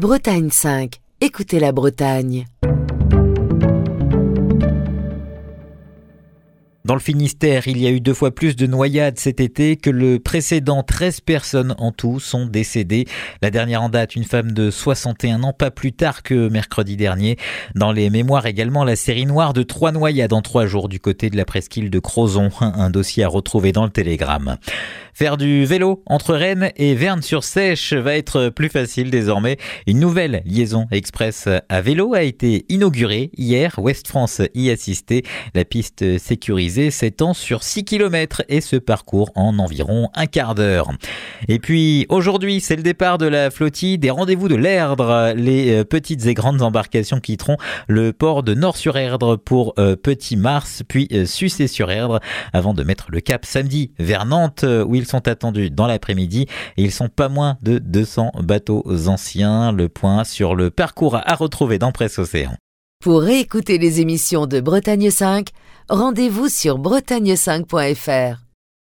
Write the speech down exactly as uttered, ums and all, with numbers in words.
Bretagne cinq. Écoutez la Bretagne. Dans le Finistère, il y a eu deux fois plus de noyades cet été que le précédent. treize personnes en tout sont décédées. La dernière en date, une femme de soixante et un ans, pas plus tard que mercredi dernier. Dans les mémoires également, la série noire de trois noyades en trois jours du côté de la presqu'île de Crozon. Un dossier à retrouver dans le Télégramme. Faire du vélo entre Rennes et Vern-sur-Sèche va être plus facile désormais. Une nouvelle liaison express à vélo a été inaugurée hier. Ouest France y assistait. La piste sécurisée s'étend sur six kilomètres et se parcourt en environ un quart d'heure. Et puis aujourd'hui, c'est le départ de la flottille des rendez-vous de l'Erdre. Les petites et grandes embarcations quitteront le port de Nord-sur-Erdre pour Petit-Mars, puis Sucé-sur-Erdre, avant de mettre le cap samedi vers Nantes, où ils sont attendus dans l'après-midi. Et ils sont pas moins de deux cents bateaux anciens. Le point sur le parcours à retrouver dans Presse Océan. Pour réécouter les émissions de Bretagne cinq, rendez-vous sur bretagne cinq point f r.